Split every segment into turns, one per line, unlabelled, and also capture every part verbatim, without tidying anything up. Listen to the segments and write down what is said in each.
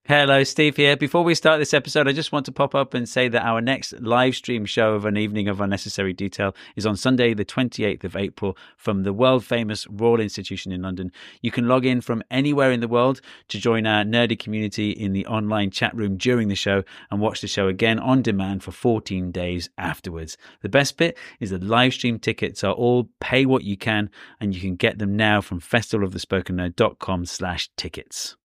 Hello, Steve here. Before we start this episode, I just want to pop up and say that our next live stream show of An Evening of Unnecessary Detail is on Sunday, the twenty-eighth of April from the world-famous Royal Institution in London. You can log in from anywhere in the world to join our nerdy community in the online chat room during the show and watch the show again on demand for fourteen days afterwards. The best bit is that live stream tickets are all pay what you can, and you can get them now from festivalofthespokennerd.com slash tickets.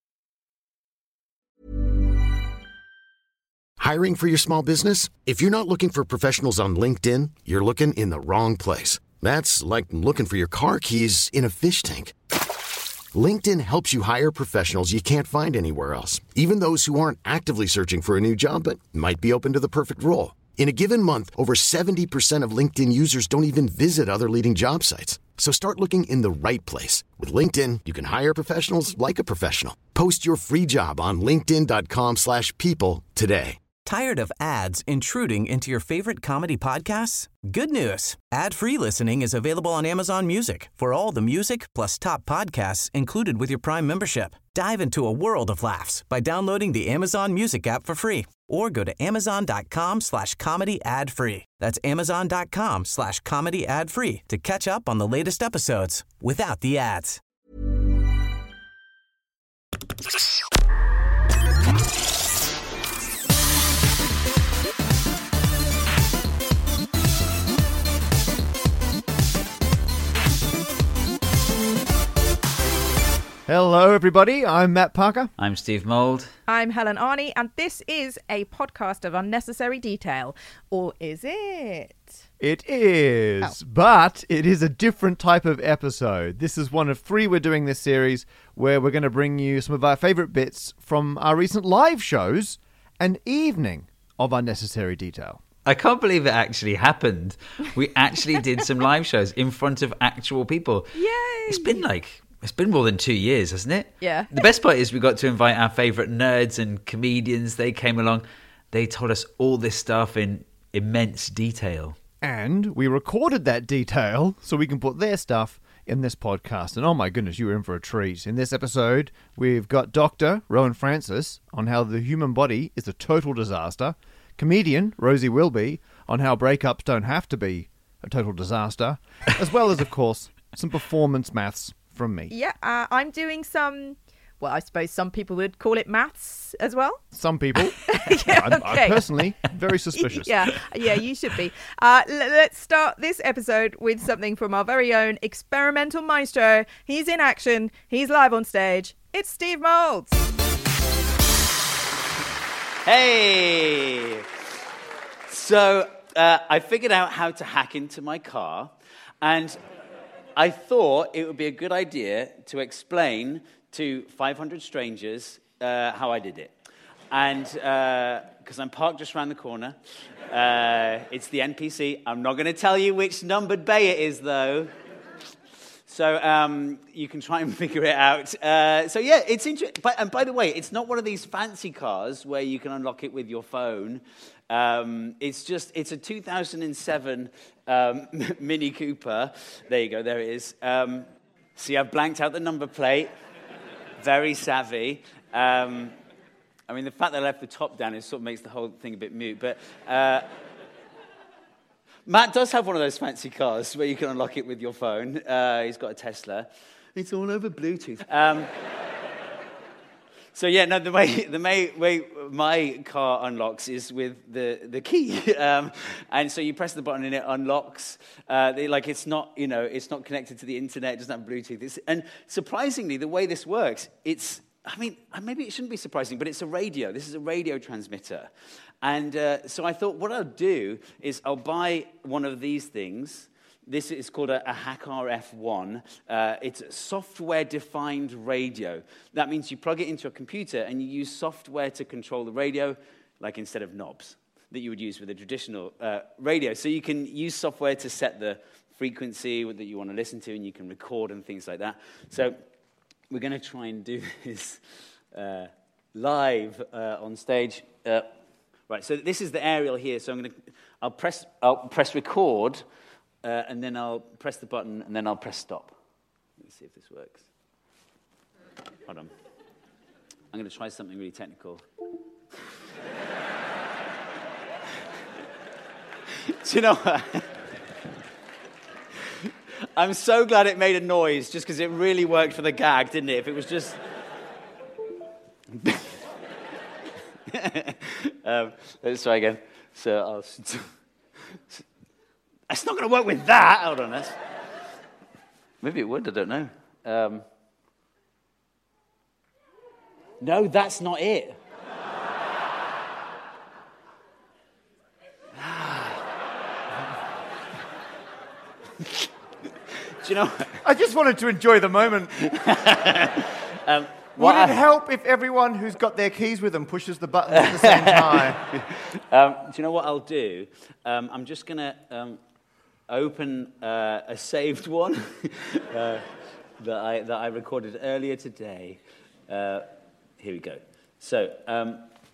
Hiring for your small business? If you're not looking for professionals on LinkedIn, you're looking in the wrong place. That's like looking for your car keys in a fish tank. LinkedIn helps you hire professionals you can't find anywhere else, even those who aren't actively searching for a new job but might be open to the perfect role. In a given month, over seventy percent of LinkedIn users don't even visit other leading job sites. So start looking in the right place. With LinkedIn, you can hire professionals like a professional. Post your free job on linkedin.com slash people today.
Tired of ads intruding into your favorite comedy podcasts? Good news. Ad-free listening is available on Amazon Music for all the music plus top podcasts included with your Prime membership. Dive into a world of laughs by downloading the Amazon Music app for free or go to amazon.com slash comedy ad free. That's amazon.com slash comedy ad free to catch up on the latest episodes without the ads.
Hello, everybody. I'm Matt Parker.
I'm Steve Mould.
I'm Helen Arney, and this is a podcast of unnecessary detail. Or is it?
It is, oh. But it is a different type of episode. This is one of three we're doing this series where we're going to bring you some of our favourite bits from our recent live shows, An Evening of Unnecessary Detail.
I can't believe it actually happened. We actually did some live shows in front of actual people.
Yay!
It's been like... It's been more than two years, hasn't it?
Yeah.
The best part is we got to invite our favourite nerds and comedians. They came along. They told us all this stuff in immense detail.
And we recorded that detail so we can put their stuff in this podcast. And oh my goodness, you were in for a treat. In this episode, we've got Doctor Rowan Francis on how the human body is a total disaster. Comedian Rosie Wilby on how breakups don't have to be a total disaster. As well as, of course, some performance maths from me.
Yeah, uh, I'm doing some, well, I suppose some people would call it maths as well.
Some people.
yeah,
I'm,
okay.
I'm personally very suspicious.
yeah, yeah, you should be. Uh, l- let's start this episode with something from our very own experimental maestro. He's in action. He's live on stage. It's Steve Moulds.
Hey! So uh, I figured out how to hack into my car, and I thought it would be a good idea to explain to five hundred strangers uh, how I did it. And because uh, I'm parked just around the corner, uh, it's the N P C. I'm not going to tell you which numbered bay it is, though. So um, you can try and figure it out. Uh, so yeah, it's interesting. And by the way, it's not one of these fancy cars where you can unlock it with your phone. Um, it's just, it's a two thousand seven um, Mini Cooper. There you go, there it is. Um, see, I've blanked out the number plate. Very savvy. Um, I mean, the fact that I left the top down, it sort of makes the whole thing a bit mute. But uh, Matt does have one of those fancy cars where you can unlock it with your phone. Uh, he's got a Tesla. It's all over Bluetooth. Um, So yeah, no. The way the way, way my car unlocks is with the the key, um, and so you press the button and it unlocks. Uh, they, like it's not, you know, it's not connected to the internet. It doesn't have Bluetooth. It's, and surprisingly, the way this works, it's. I mean, maybe it shouldn't be surprising, but it's a radio. This is a radio transmitter, and uh, so I thought what I'll do is I'll buy one of these things. This is called a, a Hack R F one. Uh, it's a software-defined radio. That means you plug it into a computer and you use software to control the radio, like instead of knobs that you would use with a traditional uh, radio. So you can use software to set the frequency that you want to listen to, and you can record and things like that. So we're going to try and do this uh, live uh, on stage. Uh, right. So this is the aerial here. So I'm going to. I'll press. I'll press record. Uh, and then I'll press the button, and then I'll press stop. Let's see if this works. Hold on. I'm going to try something really technical. Do you know what? I'm so glad it made a noise, just because it really worked for the gag, didn't it? If it was just... um, let's try again. So I'll... It's not going to work with that. Hold on, that's... Maybe it would, I don't know. Um... No, that's not it. Do you know?
I just wanted to enjoy the moment.
um,
Would it
I...
help if everyone who's got their keys with them pushes the buttons at the same time?
um, do you know what I'll do? Um, I'm just going to um, open uh, a saved one uh, that I that I recorded earlier today. Uh, here we go. So um,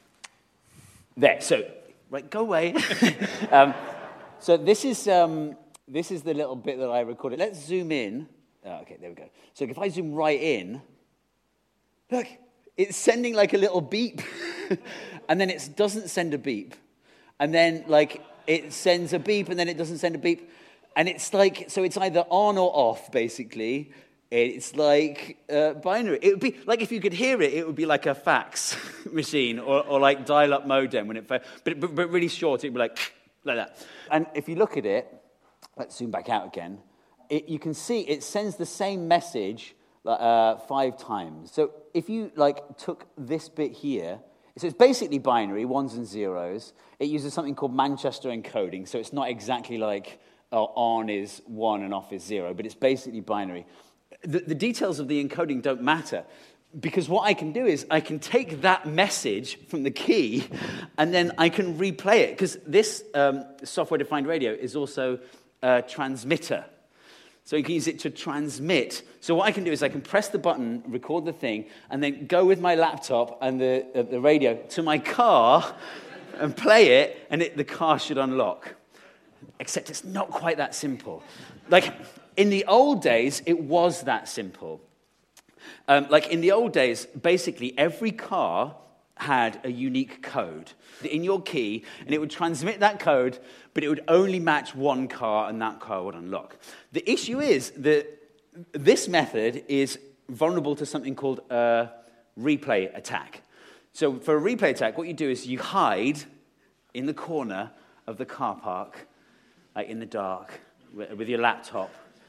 there. So right, go away. um, so this is. Um, This is the little bit that I recorded. Let's zoom in. Oh, okay, there we go. So if I zoom right in, look, it's sending like a little beep. And then it doesn't send a beep. And then like it sends a beep and then it doesn't send a beep. And it's like, so it's either on or off, basically. It's like uh, binary. It would be, like if you could hear it, it would be like a fax machine or, or like dial-up modem. when it, But, but, but really short, it would be like, like that. And if you look at it, let's zoom back out again. It, you can see it sends the same message uh, five times. So if you like took this bit here, so it's basically binary, ones and zeros. It uses something called Manchester encoding, so it's not exactly like uh, on is one and off is zero, but it's basically binary. The, the details of the encoding don't matter, because what I can do is I can take that message from the key, and then I can replay it, because this um, software-defined radio is also a transmitter. So you can use it to transmit. So what I can do is I can press the button, record the thing, and then go with my laptop and the, uh, the radio to my car and play it, and it, the car should unlock. Except it's not quite that simple. Like, in the old days, it was that simple. Um, like, in the old days, basically, every car had a unique code in your key, and it would transmit that code, but it would only match one car, and that car would unlock. The issue is that this method is vulnerable to something called a replay attack. So for a replay attack, what you do is you hide in the corner of the car park, like in the dark, with your laptop,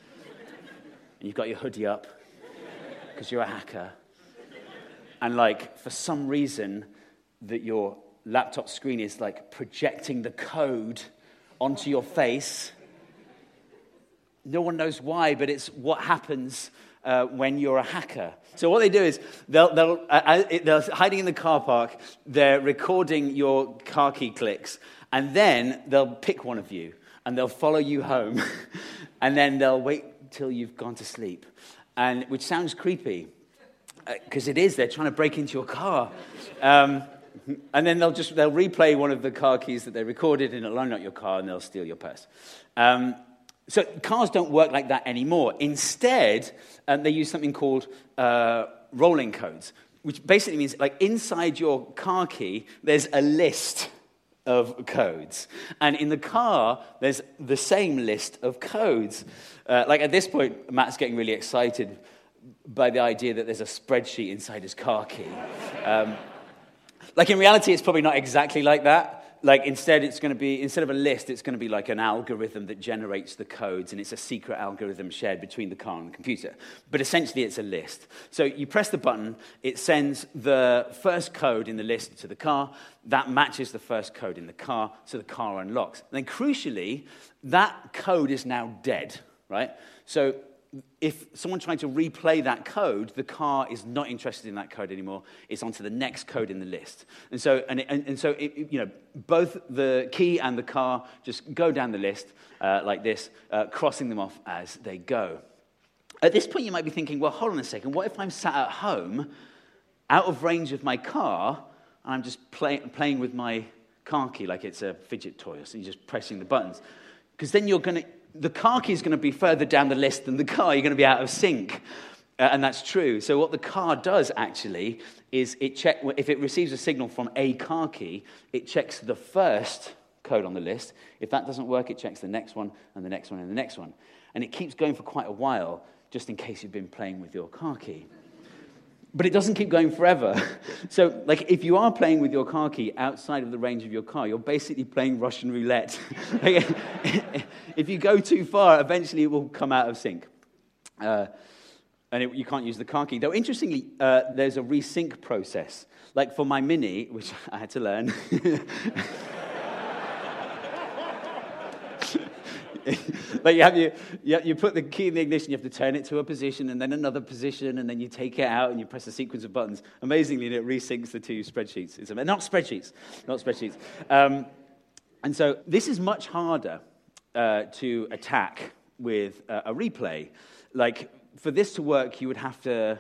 and you've got your hoodie up, because you're a hacker, and like, for some reason, that your laptop screen is like projecting the code onto your face. No one knows why, but it's what happens uh, when you're a hacker. So what they do is, they'll, they'll, uh, they're hiding in the car park, they're recording your car key clicks, and then they'll pick one of you, and they'll follow you home, and then they'll wait till you've gone to sleep, and which sounds creepy. Because it is, they're trying to break into your car. Um, and then they'll just, they'll replay one of the car keys that they recorded, and it'll unlock your car, and they'll steal your purse. Um, so cars don't work like that anymore. Instead, um, they use something called uh, rolling codes, which basically means, like, inside your car key, there's a list of codes. And in the car, there's the same list of codes. Uh, like, at this point, Matt's getting really excited by the idea that there's a spreadsheet inside his car key. Um, like, in reality, it's probably not exactly like that. Like, instead, it's going to be, instead of a list, it's going to be like an algorithm that generates the codes, and it's a secret algorithm shared between the car and the computer. But essentially, it's a list. So you press the button, it sends the first code in the list to the car. That matches the first code in the car, so the car unlocks. And then, crucially, that code is now dead, right? So if someone tried to replay that code, the car is not interested in that code anymore. It's onto the next code in the list. And so, and, and, and so it, you know, both the key and the car just go down the list uh, like this, uh, crossing them off as they go. At this point, you might be thinking, well, hold on a second. What if I'm sat at home, out of range of my car, and I'm just play, playing with my car key like it's a fidget toy, so you're just pressing the buttons? Because then you're going to... the car key is going to be further down the list than the car. You're going to be out of sync. Uh, and that's true. So what the car does actually is it check if it receives a signal from a car key, it checks the first code on the list. If that doesn't work, it checks the next one and the next one and the next one. And it keeps going for quite a while, just in case you've been playing with your car key. But it doesn't keep going forever. So, like, if you are playing with your car key outside of the range of your car, you're basically playing Russian roulette. If you go too far, eventually it will come out of sync. Uh, and it, you can't use the car key. Though, interestingly, uh, there's a resync process. Like, for my Mini, which I had to learn... Like you have you, you you put the key in the ignition, you have to turn it to a position and then another position, and then you take it out and you press a sequence of buttons. Amazingly, it resyncs the two spreadsheets. It's not spreadsheets, not spreadsheets. Um, and so this is much harder uh, to attack with uh, a replay. Like for this to work, you would have to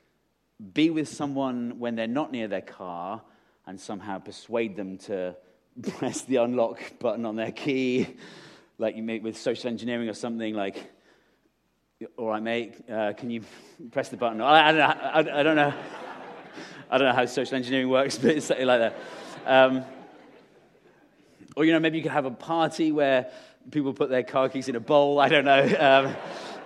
be with someone when they're not near their car and somehow persuade them to press the unlock button on their key. Like you make with social engineering or something, like, all right, mate, uh, can you press the button? I, I, don't know, I, I don't know. I don't know how social engineering works, but it's something like that. Um, or, you know, maybe you could have a party where people put their car keys in a bowl. I don't know. Um,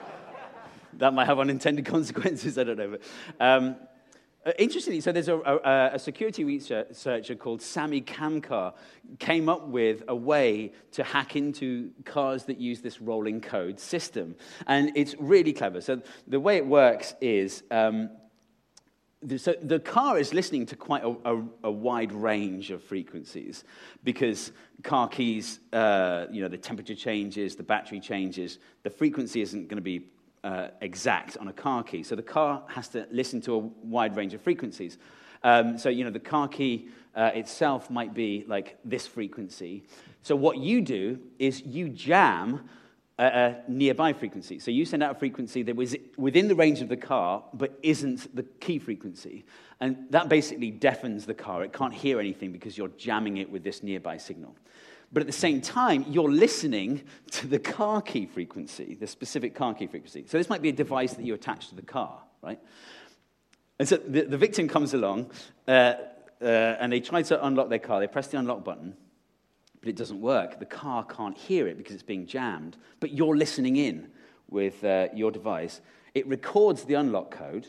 that might have unintended consequences. I don't know. But, um, Uh, interestingly, so there's a, a, a security researcher called Sami Kamkar came up with a way to hack into cars that use this rolling code system. And it's really clever. So the way it works is, um, the, so the car is listening to quite a, a, a wide range of frequencies because car keys, uh, you know, the temperature changes, the battery changes, the frequency isn't going to be Uh, exact on a car key. So the car has to listen to a wide range of frequencies. Um, so, you know, the car key uh, itself might be like this frequency. So what you do is you jam a, a nearby frequency. So you send out a frequency that was within the range of the car, but isn't the key frequency. And that basically deafens the car. It can't hear anything because you're jamming it with this nearby signal. But at the same time, you're listening to the car key frequency, the specific car key frequency. So this might be a device that you attach to the car, right? And so the, the victim comes along, uh, uh, and they try to unlock their car. They press the unlock button, but it doesn't work. The car can't hear it because it's being jammed. But you're listening in with uh, your device. It records the unlock code,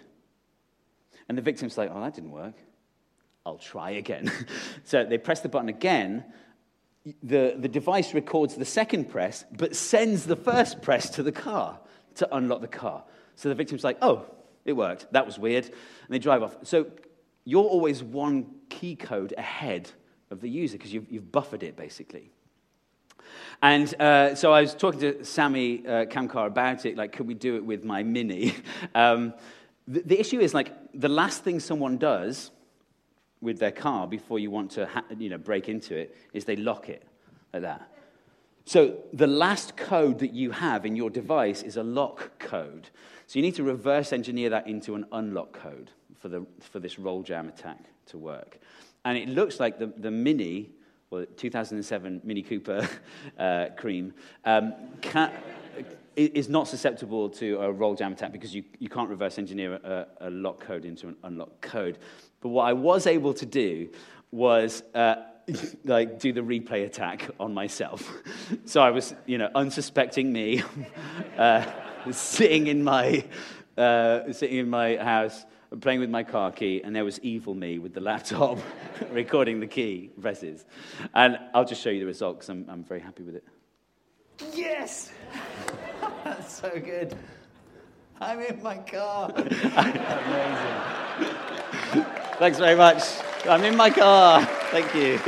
and the victim's like, oh, that didn't work. I'll try again. So they press the button again. The, the device records the second press, but sends the first press to the car to unlock the car. So the victim's like, oh, it worked. That was weird. And they drive off. So you're always one key code ahead of the user because you've, you've buffered it, basically. And uh, so I was talking to Sami uh, Kamkar about it, like, could we do it with my Mini? um, the, the issue is, like, the last thing someone does with their car before you want to ha- you know, break into it is they lock it like that. So the last code that you have in your device is a lock code. So you need to reverse engineer that into an unlock code for the for this roll jam attack to work. And it looks like the, the Mini, well, two thousand seven Mini Cooper uh, Cream, um, can, is not susceptible to a roll jam attack because you, you can't reverse engineer a, a lock code into an unlock code. But what I was able to do was uh, like do the replay attack on myself. So I was, you know, unsuspecting me, uh, sitting in my uh, sitting in my house, playing with my car key, and there was evil me with the laptop recording the key presses. And I'll just show you the result because I'm I'm very happy with it. Yes, that's so good. I'm in my car. Amazing. Thanks very much. I'm in my car. Thank you.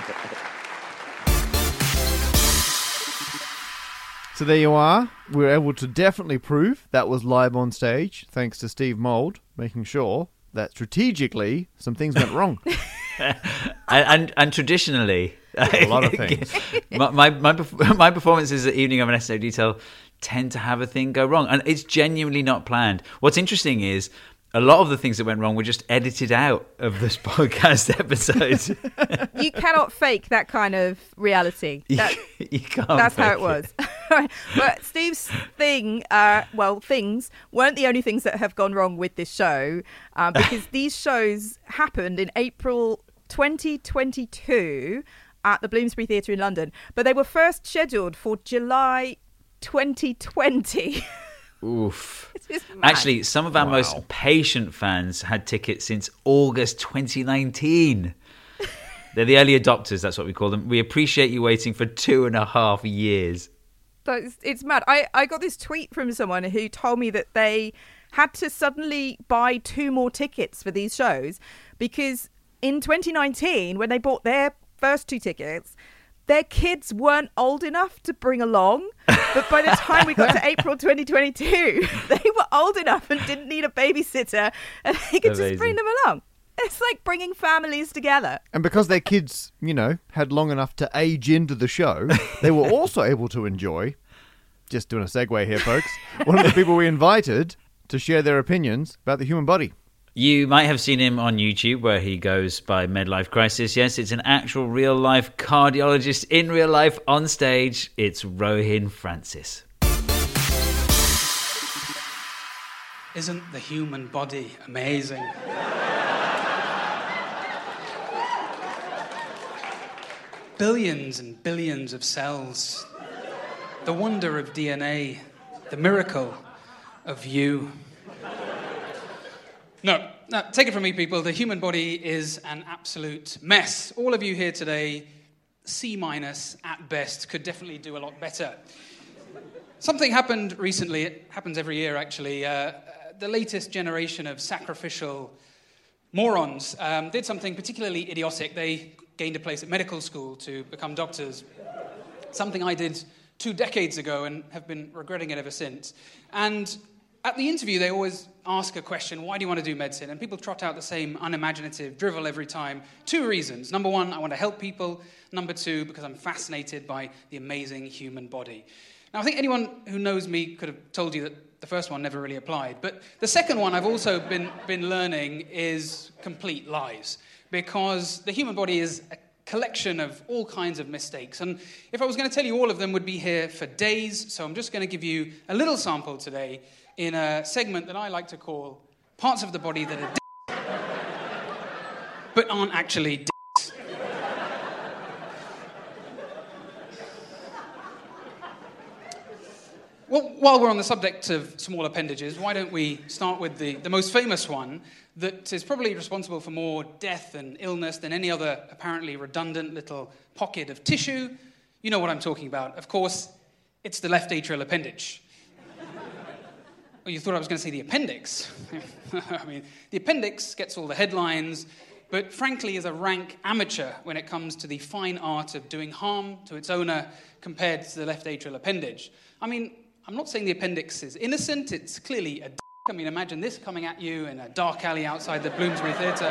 So there you are. We were able to definitely prove that was live on stage, thanks to Steve Mould, making sure that strategically some things went wrong.
and, and and traditionally,
a lot of things.
my, my my my performances at Evening of Unnecessary Detail tend to have a thing go wrong, and it's genuinely not planned. What's interesting is a lot of the things that went wrong were just edited out of this podcast episode.
You cannot fake that kind of reality. That,
you, you can't.
That's
fake
how it was.
It.
But Steve's thing, uh, well, things weren't the only things that have gone wrong with this show, um, because these shows happened in April twenty twenty-two at the Bloomsbury Theatre in London, but they were first scheduled for July twenty twenty.
Oof.
It's just mad.
Actually, some of our
Wow.
most patient fans had tickets since August twenty nineteen. They're the early adopters, that's what we call them. We appreciate you waiting for two and a half years.
But it's, it's mad. I, I got this tweet from someone who told me that they had to suddenly buy two more tickets for these shows because in twenty nineteen, when they bought their first two tickets, their kids weren't old enough to bring along. But by the time we got to April twenty twenty-two, they were old enough and didn't need a babysitter, and they could
Amazing.
just bring them along. It's like bringing families together.
And because their kids, you know, had long enough to age into the show, they were also able to enjoy, just doing a segue here, folks, one of the people we invited to share their opinions about the human body.
You might have seen him on YouTube where he goes by Midlife Crisis. Yes, it's an actual real-life cardiologist in real life on stage. It's Rohin Francis.
Isn't the human body amazing? Billions and billions of cells. The wonder of D N A. The miracle of you. No, no, take it from me, people. The human body is an absolute mess. All of you here today, C minus at best, could definitely do a lot better. Something happened recently. It happens every year, actually. Uh, the latest generation of sacrificial morons um, did something particularly idiotic. They gained a place at medical school to become doctors. Something I did two decades ago and have been regretting it ever since. And at the interview, they always ask a question, why do you want to do medicine? And people trot out the same unimaginative drivel every time. Two reasons. Number one, I want to help people. Number two, because I'm fascinated by the amazing human body. Now, I think anyone who knows me could have told you that the first one never really applied. But the second one I've also been, been learning is complete lies. Because the human body is a collection of all kinds of mistakes. And if I was going to tell you all of them, we'd be here for days. So I'm just going to give you a little sample today in a segment that I like to call Parts of the Body That Are D***, but aren't actually D***. Well, while we're on the subject of small appendages, why don't we start with the, the most famous one that is probably responsible for more death and illness than any other apparently redundant little pocket of tissue. You know what I'm talking about. Of course, it's the left atrial appendage. Oh, you thought I was going to say the appendix. I mean, the appendix gets all the headlines, but frankly is a rank amateur when it comes to the fine art of doing harm to its owner compared to the left atrial appendage. I mean, I'm not saying the appendix is innocent, it's clearly a d***. I mean, imagine this coming at you in a dark alley outside the Bloomsbury Theatre.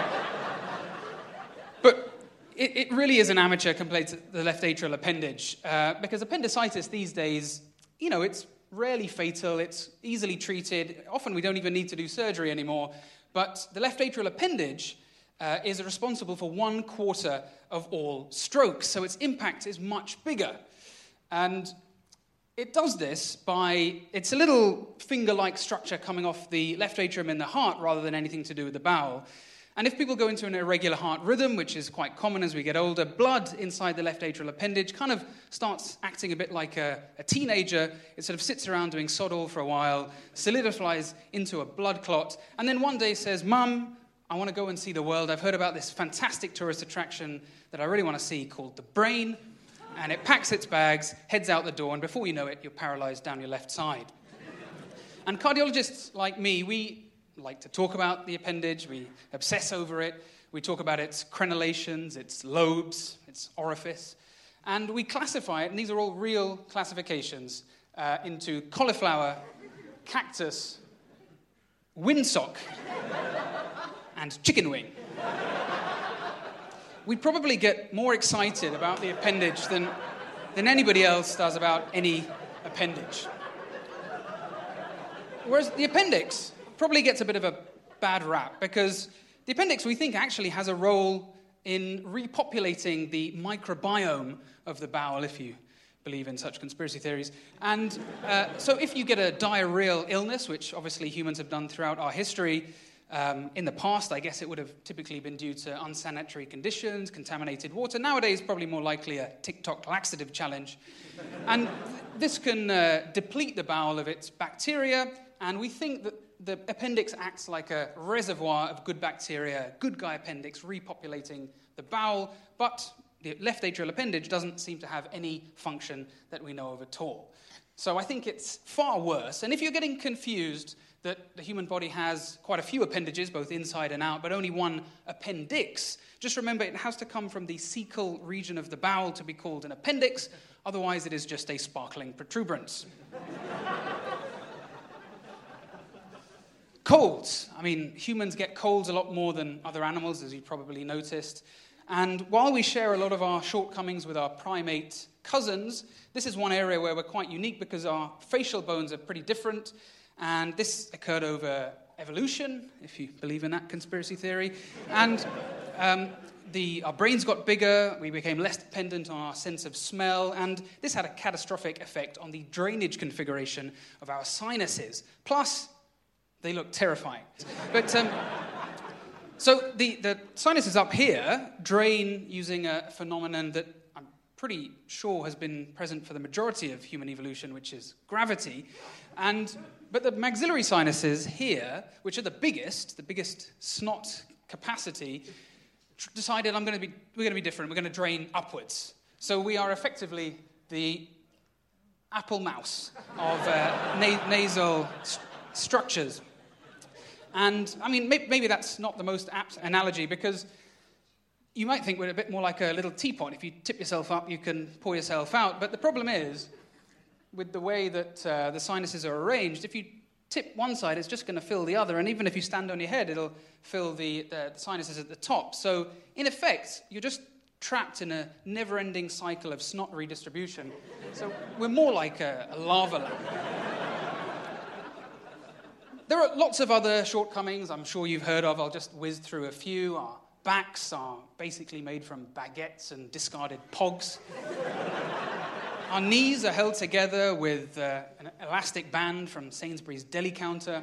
But it, it really is an amateur compared to the left atrial appendage, uh, because appendicitis these days, you know, it's rarely fatal, it's easily treated. Often we don't even need to do surgery anymore. But the left atrial appendage uh, is responsible for one quarter of all strokes, so its impact is much bigger. And it does this by, it's a little finger-like structure coming off the left atrium in the heart rather than anything to do with the bowel. And if people go into an irregular heart rhythm, which is quite common as we get older, blood inside the left atrial appendage kind of starts acting a bit like a, a teenager. It sort of sits around doing sod all for a while, solidifies into a blood clot, and then one day says, Mum, I want to go and see the world. I've heard about this fantastic tourist attraction that I really want to see called the brain. And it packs its bags, heads out the door, and before you know it, you're paralyzed down your left side. And cardiologists like me, we like to talk about the appendage, we obsess over it, we talk about its crenellations, its lobes, its orifice, and we classify it, and these are all real classifications, uh, into cauliflower, cactus, windsock, and chicken wing. We'd probably get more excited about the appendage than, than anybody else does about any appendage. Whereas the appendix probably gets a bit of a bad rap because the appendix, we think, actually has a role in repopulating the microbiome of the bowel, if you believe in such conspiracy theories. And uh, so if you get a diarrheal illness, which obviously humans have done throughout our history, um, in the past, I guess it would have typically been due to unsanitary conditions, contaminated water. Nowadays, probably more likely a TikTok laxative challenge. And this can uh, deplete the bowel of its bacteria, and we think that the appendix acts like a reservoir of good bacteria, good guy appendix, repopulating the bowel, but the left atrial appendage doesn't seem to have any function that we know of at all. So I think it's far worse. And if you're getting confused that the human body has quite a few appendages, both inside and out, but only one appendix, just remember it has to come from the cecal region of the bowel to be called an appendix. Otherwise, it is just a sparkling protuberance. Colds. I mean, humans get colds a lot more than other animals, as you probably noticed. And while we share a lot of our shortcomings with our primate cousins, this is one area where we're quite unique because our facial bones are pretty different. And this occurred over evolution, if you believe in that conspiracy theory. And um, the, our brains got bigger, we became less dependent on our sense of smell, and this had a catastrophic effect on the drainage configuration of our sinuses. Plus, they look terrifying. But um, so the, the sinuses up here drain using a phenomenon that I'm pretty sure has been present for the majority of human evolution, which is gravity. And but the maxillary sinuses here, which are the biggest, the biggest snot capacity, tr- decided I'm going to be we're going to be different. We're going to drain upwards. So we are effectively the apple mouse of uh, na- nasal st- structures. And, I mean, maybe, maybe that's not the most apt analogy because you might think we're a bit more like a little teapot. If you tip yourself up, you can pour yourself out. But the problem is, with the way that uh, the sinuses are arranged, if you tip one side, it's just going to fill the other. And even if you stand on your head, it'll fill the, the, the sinuses at the top. So, in effect, you're just trapped in a never-ending cycle of snot redistribution. So we're more like a, a lava lamp. There are lots of other shortcomings I'm sure you've heard of. I'll just whiz through a few. Our backs are basically made from baguettes and discarded pogs. Our knees are held together with uh, an elastic band from Sainsbury's deli counter.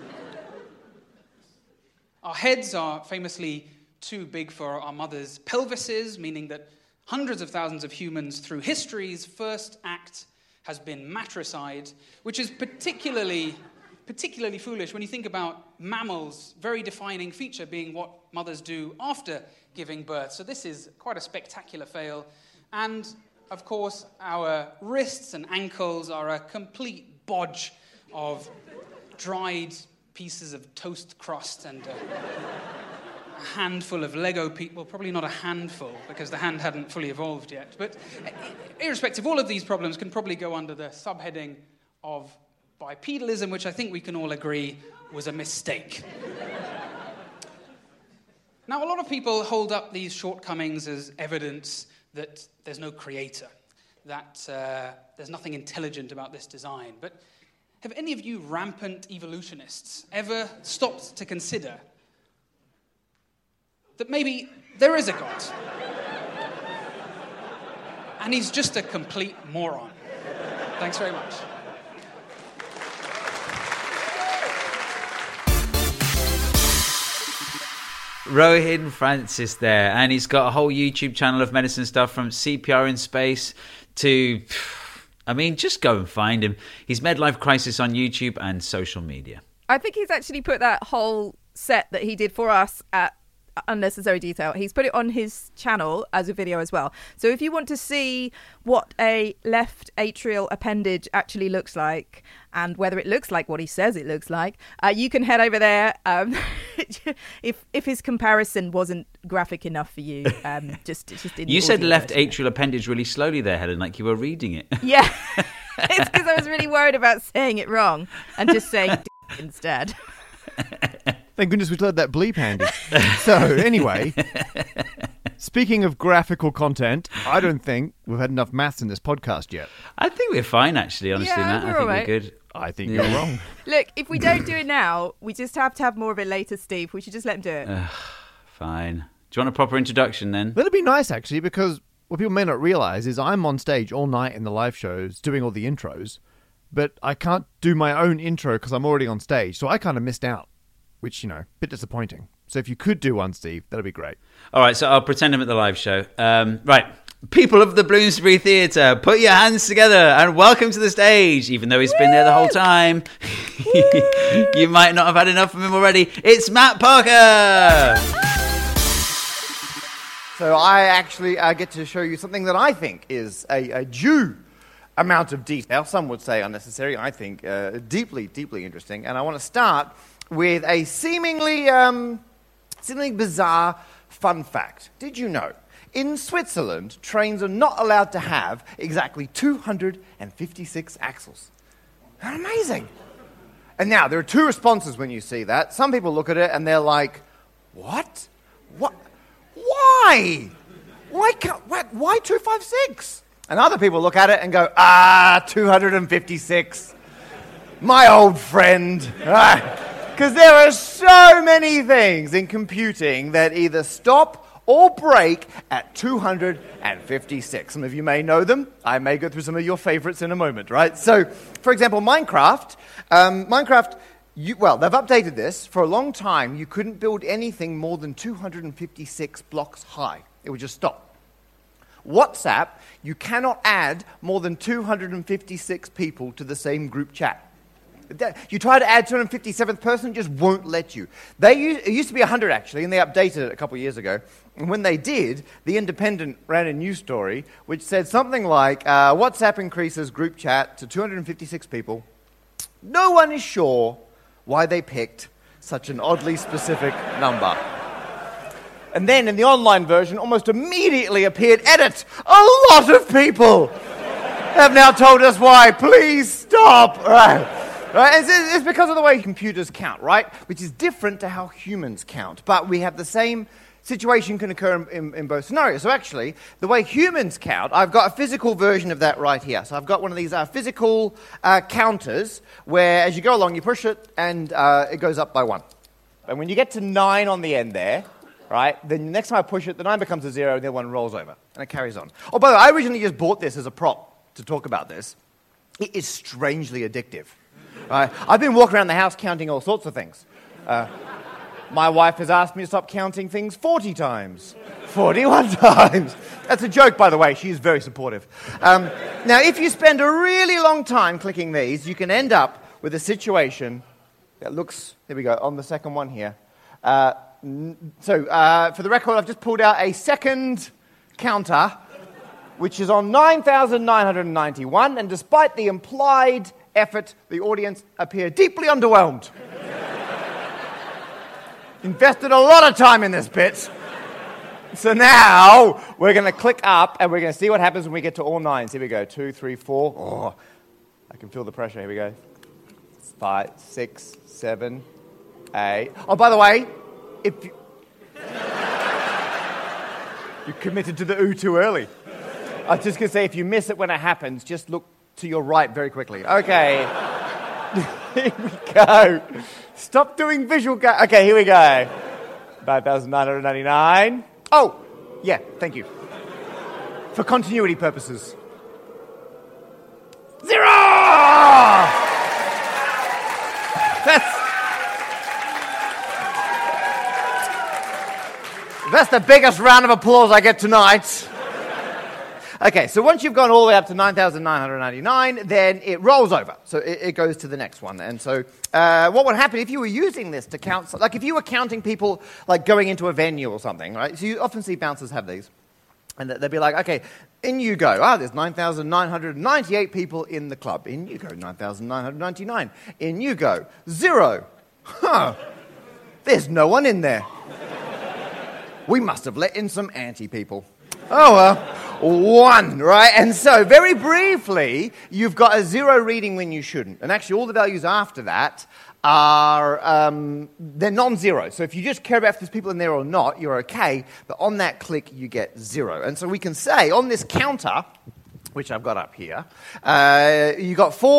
Our heads are famously too big for our mothers' pelvises, meaning that hundreds of thousands of humans through history's first act has been matricide, which is particularly... particularly foolish when you think about mammals' very defining feature being what mothers do after giving birth. So this is quite a spectacular fail. And, of course, our wrists and ankles are a complete bodge of dried pieces of toast crust and a, a handful of Lego pieces. Well, probably not a handful, because the hand hadn't fully evolved yet. But irrespective, all of these problems can probably go under the subheading of bipedalism, which I think we can all agree was a mistake. Now, a lot of people hold up these shortcomings as evidence that there's no creator, that uh, there's nothing intelligent about this design. But have any of you rampant evolutionists ever stopped to consider that maybe there is a God, and he's just a complete moron? Thanks very much.
Rohin Francis there, and he's got a whole YouTube channel of medicine stuff from C P R in space to, I mean, just go and find him. He's Midlife Crisis on YouTube and social media.
I think he's actually put that whole set that he did for us at Unnecessary Detail. He's put it on his channel as a video as well. So if you want to see what a left atrial appendage actually looks like and whether it looks like what he says it looks like, uh, you can head over there. Um, if if his comparison wasn't graphic enough for you, um, just just in
you said left
version.
atrial appendage really slowly there, Helen, like you were reading it.
Yeah, it's because I was really worried about saying it wrong and just saying instead.
Thank goodness we still had that bleep handy. So, anyway, speaking of graphical content, I don't think we've had enough maths in this podcast yet.
I think we're fine, actually, honestly,
Yeah,
Matt. I
we're
think
all right.
we're good.
I think
Yeah.
you're wrong.
Look, if we don't do it now, we just have to have more of it later, Steve. We should just let him do it.
Uh, fine. Do you want a proper introduction then?
That'd be nice, actually, because what people may not realize is I'm on stage all night in the live shows doing all the intros, but I can't do my own intro because I'm already on stage. So I kind of missed out, which, you know, a bit disappointing. So if you could do one, Steve, that'd be great.
All right, so I'll pretend I'm at the live show. Um, right. People of the Bloomsbury Theatre, put your hands together and welcome to the stage. Even though he's been there the whole time, you might not have had enough of him already. It's Matt Parker.
So I actually uh, get to show you something that I think is a, a due amount of detail. Some would say unnecessary. I think uh, deeply, deeply interesting. And I want to start with a seemingly, um, seemingly bizarre fun fact. Did you know? In Switzerland, trains are not allowed to have exactly two hundred fifty-six axles. Isn't that amazing? And now, there are two responses when you see that. Some people look at it and they're like, what? What? Why? Why can't, what, why two fifty-six? And other people look at it and go, ah, two hundred fifty-six. My old friend. Because there are so many things in computing that either stop or break at two hundred fifty-six. Some of you may know them. I may go through some of your favorites in a moment, right? So, for example, Minecraft. Um, Minecraft, you, well, they've updated this. For a long time, you couldn't build anything more than two hundred fifty-six blocks high. It would just stop. WhatsApp, you cannot add more than two hundred fifty-six people to the same group chat. You try to add two hundred fifty-seventh person, it just won't let you. They used, it used to be one hundred, actually, and they updated it a couple of years ago. And when they did, The Independent ran a news story which said something like, uh, WhatsApp increases group chat to two hundred fifty-six people. No one is sure why they picked such an oddly specific number. And then in the online version, almost immediately appeared, edit, a lot of people have now told us why. Please stop. Right. Right? It's, it's because of the way computers count, right? Which is different to how humans count. But we have the same situation can occur in, in, in both scenarios. So actually, the way humans count, I've got a physical version of that right here. So I've got one of these uh, physical uh, counters where as you go along, you push it and uh, it goes up by one. And when you get to nine on the end there, right, then the next time I push it, the nine becomes a zero and the other one rolls over. And it carries on. Oh, by the way, I originally just bought this as a prop to talk about this. It is strangely addictive. Uh, I've been walking around the house counting all sorts of things. Uh, my wife has asked me to stop counting things forty times. forty-one times. That's a joke, by the way. She's very supportive. Um, now, if you spend a really long time clicking these, you can end up with a situation that looks... Here we go, on the second one here. Uh, n- so, uh, for the record, I've just pulled out a second counter, which is on nine thousand nine hundred ninety-one, and despite the implied effort, the audience appear deeply underwhelmed. Invested a lot of time in this bit. So now we're going to click up and we're going to see what happens when we get to all nines. Here we go. Two, three, four. Oh, I can feel the pressure. Here we go. Five, six, seven, eight. Oh, by the way, if you... you committed to the ooh too early. I was just going to say, if you miss it when it happens, just look to your right very quickly. Okay. Here we go. Stop doing visual... Ga- okay, here we go. five thousand nine hundred ninety-nine. Oh, yeah, thank you. For continuity purposes. Zero! That's... That's the biggest round of applause I get tonight. Okay, so once you've gone all the way up to nine thousand nine hundred ninety-nine, then it rolls over. So it, it goes to the next one. And so uh, what would happen if you were using this to count... Like if you were counting people like going into a venue or something, right? So you often see bouncers have these. And they'd be like, okay, in you go. Ah, there's nine thousand nine hundred ninety-eight people in the club. In you go, nine thousand nine hundred ninety-nine. In you go, zero. Huh. There's no one in there. We must have let in some anti-people. Oh, well, one, right? And so, very briefly, you've got a zero reading when you shouldn't. And actually, all the values after that are, um, they're non-zero. So if you just care about if there's people in there or not, you're okay. But on that click, you get zero. And so we can say, on this counter, which I've got up here, uh, you got four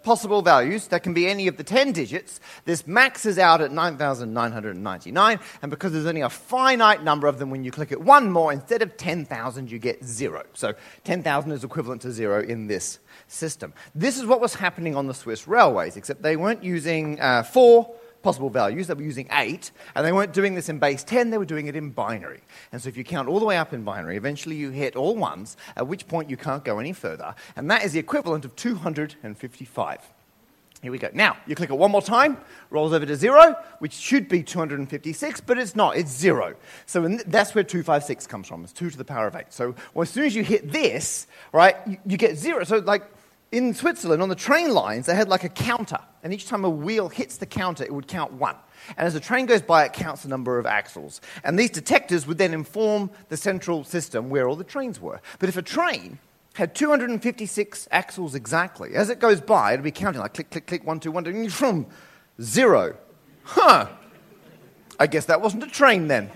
possible values. That can be any of the ten digits. This maxes out at nine thousand nine hundred ninety-nine, and because there's only a finite number of them, when you click it one more, instead of ten thousand, you get zero. So ten thousand is equivalent to zero in this system. This is what was happening on the Swiss railways, except they weren't using uh, four possible values, they were using eight, and they weren't doing this in base ten, they were doing it in binary. And so if you count all the way up in binary, eventually you hit all ones, at which point you can't go any further, and that is the equivalent of two hundred fifty-five. Here we go. Now, you click it one more time, rolls over to zero, which should be two hundred fifty-six, but it's not, it's zero. So in th- that's where two hundred fifty-six comes from, it's two to the power of eight. So well, as soon as you hit this, right, you, you get zero. So like, in Switzerland, on the train lines, they had like a counter, and each time a wheel hits the counter, it would count one. And as the train goes by, it counts the number of axles. And these detectors would then inform the central system where all the trains were. But if a train had two hundred fifty-six axles exactly, as it goes by, it'll be counting like click, click, click, one, two, one, two, from zero. Huh. I guess that wasn't a train then.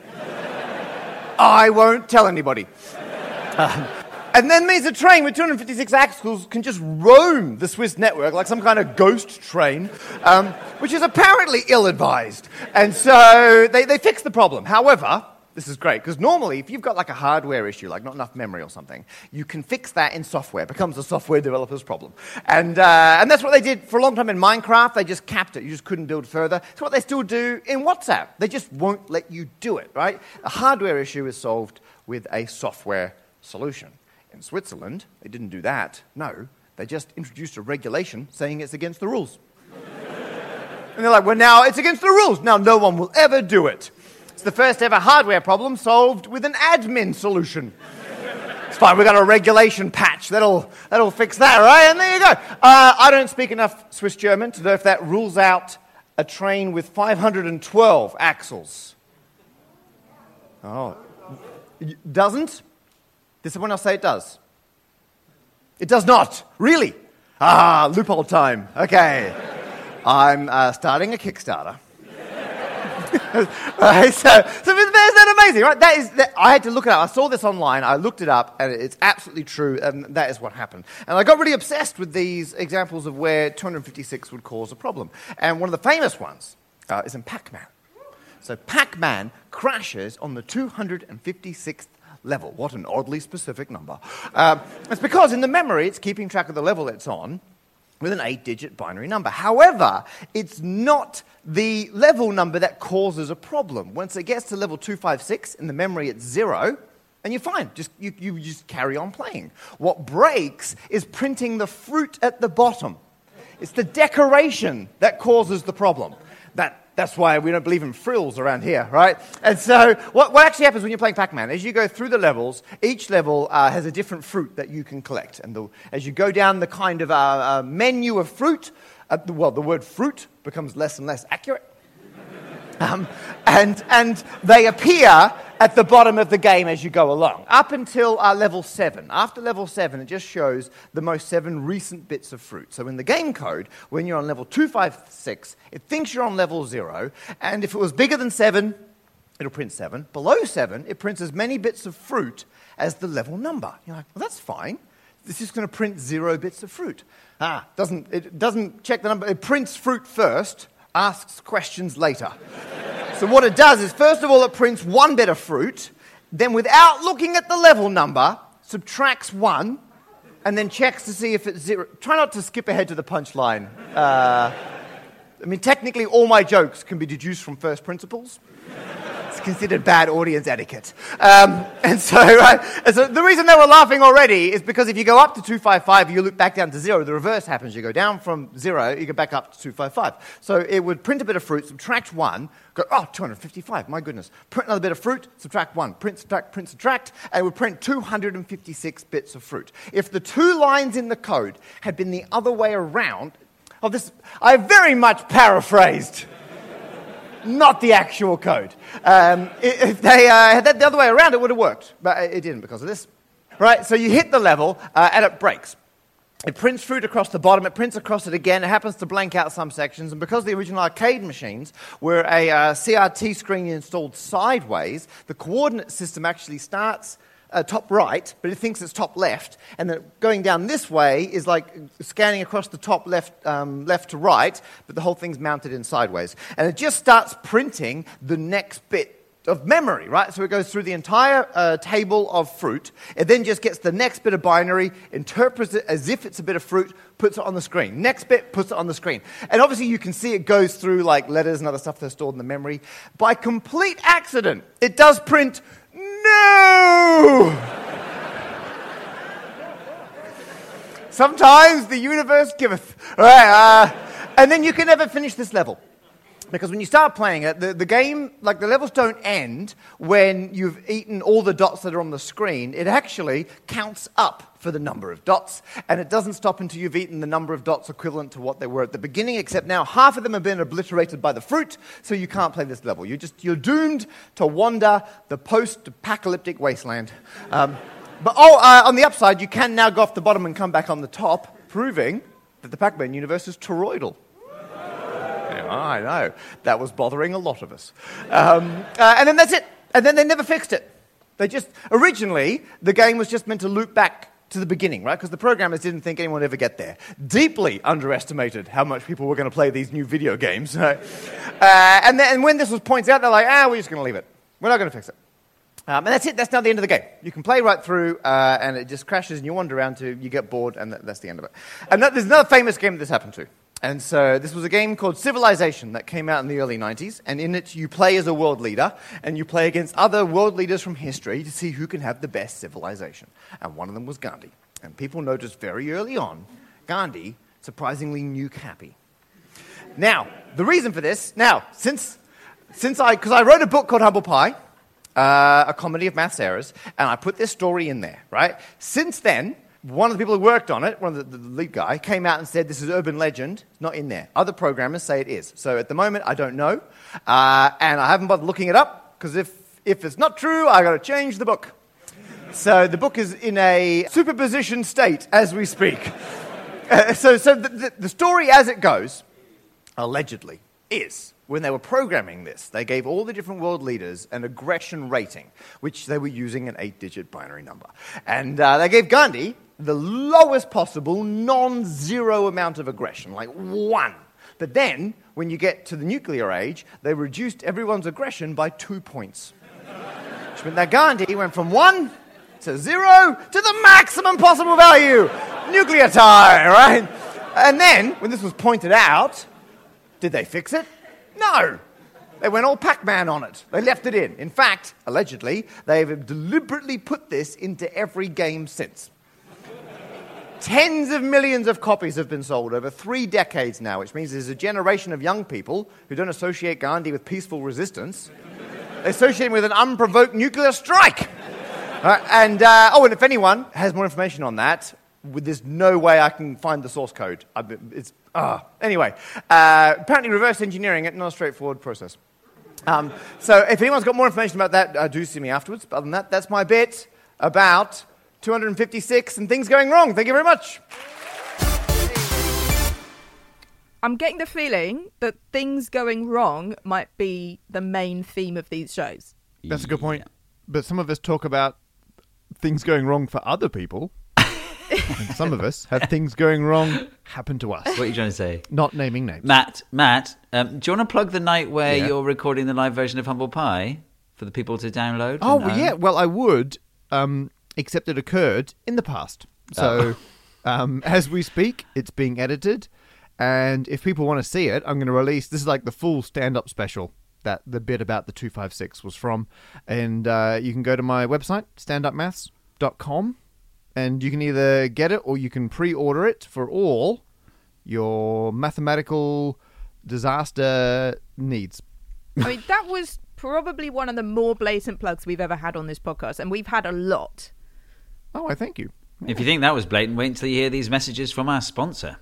I won't tell anybody. Um, And then means a train with two hundred fifty-six axles can just roam the Swiss network like some kind of ghost train, um, which is apparently ill-advised. And so they, they fixed the problem. However, this is great, because normally if you've got like a hardware issue, like not enough memory or something, you can fix that in software. It becomes a software developer's problem. And, uh, and that's what they did for a long time in Minecraft. They just capped it. You just couldn't build further. It's what they still do in WhatsApp. They just won't let you do it, right? A hardware issue is solved with a software solution. In Switzerland, they didn't do that. No, they just introduced a regulation saying it's against the rules. And they're like, well, now it's against the rules. Now no one will ever do it. It's the first ever hardware problem solved with an admin solution. It's fine, we've got a regulation patch. That'll, that'll fix that, right? And there you go. Uh, I don't speak enough Swiss German to know if that rules out a train with five hundred twelve axles. Oh, doesn't? Did someone else say it does? It does not. Really? Ah, loophole time. Okay. I'm uh, starting a Kickstarter. Right, so, so isn't that amazing, right? That is, that, I had to look it up. I saw this online. I looked it up, and it's absolutely true, and that is what happened. And I got really obsessed with these examples of where two hundred fifty-six would cause a problem. And one of the famous ones uh, is in Pac-Man. So Pac-Man crashes on the two hundred fifty-sixth level. What an oddly specific number. Uh, it's because in the memory, it's keeping track of the level it's on with an eight-digit binary number. However, it's not the level number that causes a problem. Once it gets to level two fifty-six, in the memory it's zero, and you're fine. Just, you, you just carry on playing. What breaks is printing the fruit at the bottom. It's the decoration that causes the problem. That That's why we don't believe in frills around here, right? And so what, what actually happens when you're playing Pac-Man, as you go through the levels, each level uh, has a different fruit that you can collect. And the, as you go down the kind of uh, uh, menu of fruit, uh, the, well, the word fruit becomes less and less accurate. Um, and, and they appear at the bottom of the game as you go along, up until uh, level seven. After level seven, it just shows the most seven recent bits of fruit. So in the game code, when you're on level two fifty-six, it thinks you're on level zero, and if it was bigger than seven, it'll print seven. Below seven, it prints as many bits of fruit as the level number. You're like, well, that's fine. This is going to print zero bits of fruit. Ah, doesn't, it doesn't check the number. It prints fruit first, asks questions later. So what it does is, first of all, it prints one bit of fruit, then without looking at the level number, subtracts one, and then checks to see if it's zero. Try not to skip ahead to the punchline. Uh, I mean, technically, all my jokes can be deduced from first principles. It's considered bad audience etiquette. Um, and, so, right, and so the reason they were laughing already is because if you go up to two fifty-five, you look back down to zero, the reverse happens. You go down from zero, you go back up to two fifty-five. So it would print a bit of fruit, subtract one, go, oh, two hundred fifty-five, my goodness. Print another bit of fruit, subtract one, print, subtract, print, subtract, and it would print two hundred fifty-six bits of fruit. If the two lines in the code had been the other way around, oh, this, I very much paraphrased. Not the actual code. Um, if they uh, had that the other way around, it would have worked. But it didn't because of this. Right, so you hit the level, uh, and it breaks. It prints fruit across the bottom, it prints across it again, it happens to blank out some sections, and because the original arcade machines were a uh, C R T screen installed sideways, the coordinate system actually starts uh, top right, but it thinks it's top left. And then going down this way is like scanning across the top left, um, left to right, but the whole thing's mounted in sideways. And it just starts printing the next bit of memory, right? So it goes through the entire uh, table of fruit. It then just gets the next bit of binary, interprets it as if it's a bit of fruit, puts it on the screen. Next bit, puts it on the screen. And obviously you can see it goes through like letters and other stuff that's stored in the memory. By complete accident, it does print no! Sometimes the universe giveth. All right, uh, and then you can never finish this level. Because when you start playing it, the, the game, like the levels don't end when you've eaten all the dots that are on the screen. It actually counts up for the number of dots, and it doesn't stop until you've eaten the number of dots equivalent to what they were at the beginning, except now half of them have been obliterated by the fruit, so you can't play this level. You're just, you're doomed to wander the post-apocalyptic wasteland. Um, but oh, uh, on the upside, you can now go off the bottom and come back on the top, proving that the Pac-Man universe is toroidal. I know. That was bothering a lot of us. Um, uh, and then that's it. And then they never fixed it. They just, originally, the game was just meant to loop back to the beginning, right? Because the programmers didn't think anyone would ever get there. Deeply underestimated how much people were going to play these new video games. uh, and, then, and when this was pointed out, they're like, ah, we're just going to leave it. We're not going to fix it. Um, and that's it. That's now the end of the game. You can play right through, uh, and it just crashes, and you wander around to, you get bored, and that, that's the end of it. And that, there's another famous game that this happened to. And so this was a game called Civilization that came out in the early nineties, and in it you play as a world leader, and you play against other world leaders from history to see who can have the best civilization. And one of them was Gandhi. And people noticed very early on, Gandhi surprisingly nuke happy. Now, the reason for this, now, since, since I, because I wrote a book called Humble Pie, uh, a comedy of maths errors, and I put this story in there, right? Since then, one of the people who worked on it, one of the, the lead guy, came out and said, this is urban legend. It's not in there. Other programmers say it is. So at the moment, I don't know. Uh, and I haven't bothered looking it up, because if, if it's not true, i got to change the book. So the book is in a superposition state as we speak. Uh, so so the, the, the story as it goes, allegedly, is when they were programming this, they gave all the different world leaders an aggression rating, which they were using an eight-digit binary number. And uh, they gave Gandhi the lowest possible non-zero amount of aggression, like one. But then, when you get to the nuclear age, they reduced everyone's aggression by two points. Which meant that Gandhi went from one to zero to the maximum possible value. Nuclear tie, right? And then, when this was pointed out, did they fix it? No. They went all Pac-Man on it. They left it in. In fact, allegedly, they've deliberately put this into every game since. Tens of millions of copies have been sold over three decades now, which means there's a generation of young people who don't associate Gandhi with peaceful resistance. They associate him with an unprovoked nuclear strike. Uh, and, uh, oh, and if anyone has more information on that, there's no way I can find the source code. I, it's, uh, anyway, uh, apparently reverse engineering it, not a straightforward process. Um, so if anyone's got more information about that, uh, do see me afterwards. But other than that, that's my bit about two hundred fifty-six and things going wrong. Thank you very much.
I'm getting the feeling that things going wrong might be the main theme of these shows.
That's a good point. But some of us talk about things going wrong for other people. And some of us have things going wrong happen to us.
What are you trying to say?
Not naming names.
Matt, Matt, um, do you want to plug the night where
Yeah.
you're recording the live version of Humble Pie for the people to download?
Oh,
and
well,
own?
yeah. Well, I would, um, except it occurred in the past. So
Oh.
um, as we speak, it's being edited. And if people want to see it, I'm going to release... This is like the full stand-up special that the bit about the two five six was from. And uh, you can go to my website, stand up maths dot com. And you can either get it or you can pre-order it for all your mathematical disaster needs.
I mean, that was probably one of the more blatant plugs we've ever had on this podcast, and we've had a lot.
Oh, I thank you.
If you think that was blatant, wait until you hear these messages from our sponsor.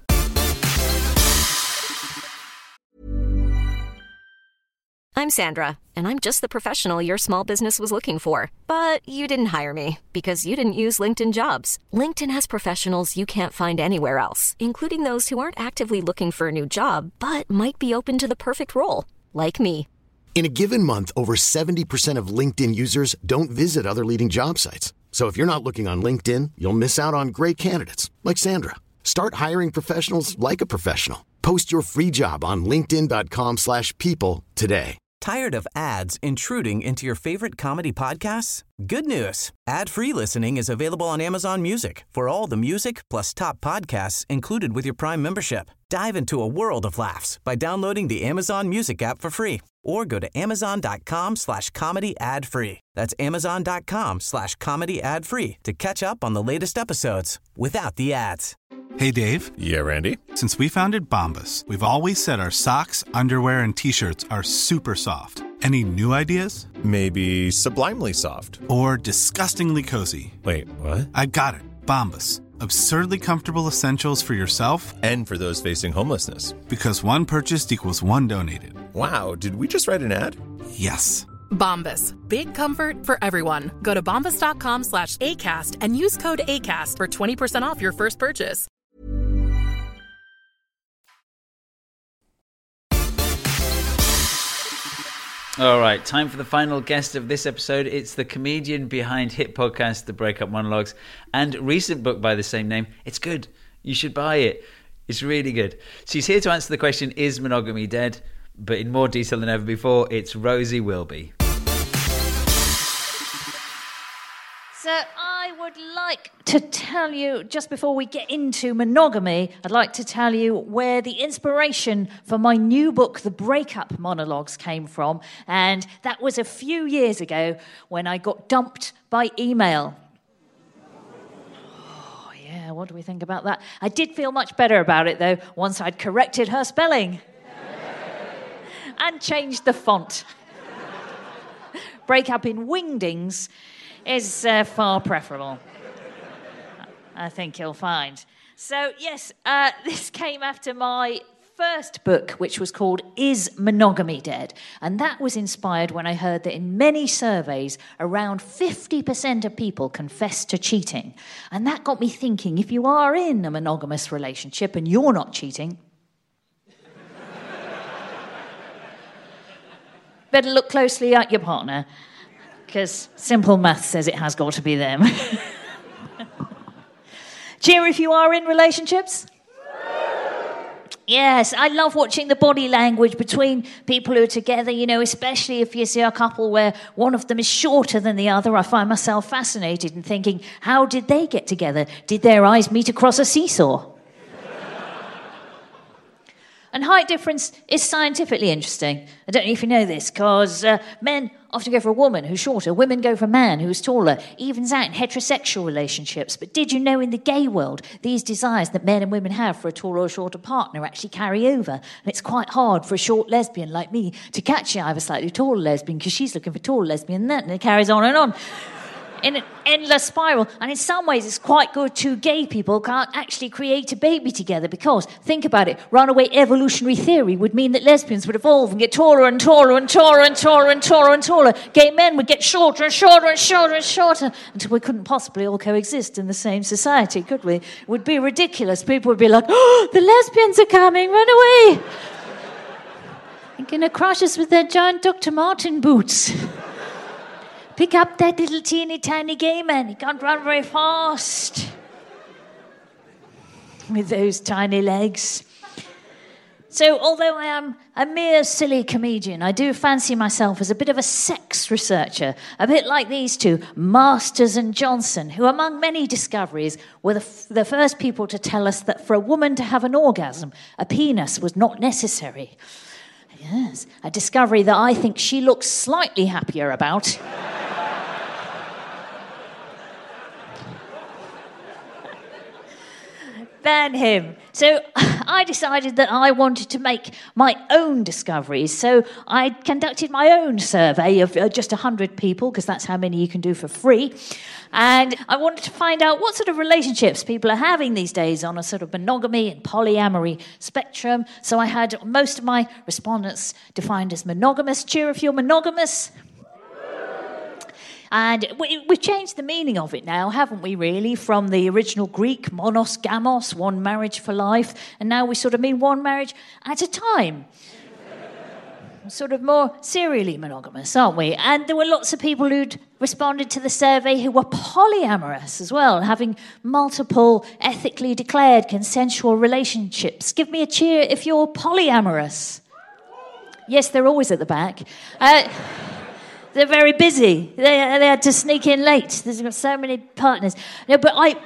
I'm Sandra, and I'm just the professional your small business was looking for. But you didn't hire me because you didn't use LinkedIn Jobs. LinkedIn has professionals you can't find anywhere else, including those who aren't actively looking for a new job, but might be open to the perfect role, like me.
In a given month, over seventy percent of LinkedIn users don't visit other leading job sites. So if you're not looking on LinkedIn, you'll miss out on great candidates like Sandra. Start hiring professionals like a professional. Post your free job on linkedin.com slash people today.
Tired of ads intruding into your favorite comedy podcasts? Good news. Ad-free listening is available on Amazon Music for all the music plus top podcasts included with your Prime membership. Dive into a world of laughs by downloading the Amazon Music app for free or go to amazon.com slash comedy ad free. That's amazon.com slash comedy ad free to catch up on the latest episodes without the ads.
Hey, Dave.
Yeah, Randy.
Since we founded Bombas, we've always said our socks, underwear, and T-shirts are super soft. Any new ideas?
Maybe sublimely soft.
Or disgustingly cozy.
Wait, what?
I got it. Bombas. Absurdly comfortable essentials for yourself
and for those facing homelessness.
Because one purchased equals one donated.
Wow, did we just write an ad?
Yes.
Bombas. Big comfort for everyone. Go to bombas.com slash ACAST and use code ACAST for twenty percent off your first purchase.
All right, time for the final guest of this episode. It's the comedian behind hit podcast The Breakup Monologues and recent book by the same name. It's good. You should buy it. It's really good. She's here to answer the question, is monogamy dead? But in more detail than ever before, it's Rosie Wilby.
So I would like to tell you, just before we get into monogamy, I'd like to tell you where the inspiration for my new book, The Breakup Monologues, came from. And that was a few years ago when I got dumped by email. Oh, yeah, what do we think about that? I did feel much better about it, though, once I'd corrected her spelling and changed the font. Breakup in Wingdings is uh, far preferable, I think you'll find. So, yes, uh, this came after my first book, which was called Is Monogamy Dead? And that was inspired when I heard that in many surveys, around fifty percent of people confess to cheating. And that got me thinking, if you are in a monogamous relationship and you're not cheating, better look closely at your partner, because simple math says it has got to be them. Cheer if you are in relationships. Yes, I love watching the body language between people who are together, you know, especially if you see a couple where one of them is shorter than the other. I find myself fascinated and thinking, how did they get together? Did their eyes meet across a seesaw? And height difference is scientifically interesting. I don't know if you know this, because uh, men often go for a woman who's shorter, women go for a man who's taller, evens out in heterosexual relationships. But did you know in the gay world, these desires that men and women have for a taller or shorter partner actually carry over? And it's quite hard for a short lesbian like me to catch the eye of a slightly taller lesbian, because she's looking for a taller lesbian, and that, and it carries on and on. In an endless spiral. And in some ways, it's quite good two gay people can't actually create a baby together, because, think about it, runaway evolutionary theory would mean that lesbians would evolve and get taller and taller and taller and taller and taller and taller. Gay men would get shorter and shorter and shorter and shorter until we couldn't possibly all coexist in the same society, could we? It would be ridiculous. People would be like, oh, the lesbians are coming, run away. They're going to crush us with their giant Doctor Martin boots. Pick up that little teeny tiny gay man. He can't run very fast with those tiny legs. So although I am a mere silly comedian, I do fancy myself as a bit of a sex researcher, a bit like these two, Masters and Johnson, who among many discoveries were the, f- the first people to tell us that for a woman to have an orgasm, a penis was not necessary. Yes, a discovery that I think she looks slightly happier about. Than him. So I decided that I wanted to make my own discoveries. So I conducted my own survey of uh, just one hundred people, because that's how many you can do for free. And I wanted to find out what sort of relationships people are having these days on a sort of monogamy and polyamory spectrum. So I had most of my respondents defined as monogamous. Cheer if you're monogamous. And we, we've changed the meaning of it now, haven't we, really? From the original Greek, monos gamos, one marriage for life, and now we sort of mean one marriage at a time. sort of more serially monogamous, aren't we? And there were lots of people who'd responded to the survey who were polyamorous as well, having multiple ethically declared consensual relationships. Give me a cheer if you're polyamorous. Yes, they're always at the back. Uh, they're very busy. They, they had to sneak in late. There's got so many partners. No, but I...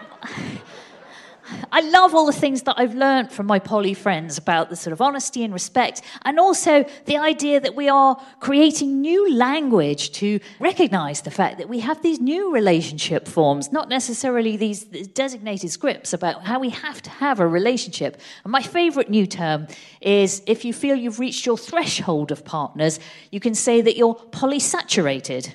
I love all the things that I've learned from my poly friends about the sort of honesty and respect, and also the idea that we are creating new language to recognise the fact that we have these new relationship forms, not necessarily these designated scripts about how we have to have a relationship. And my favourite new term is, if you feel you've reached your threshold of partners, you can say that you're polysaturated.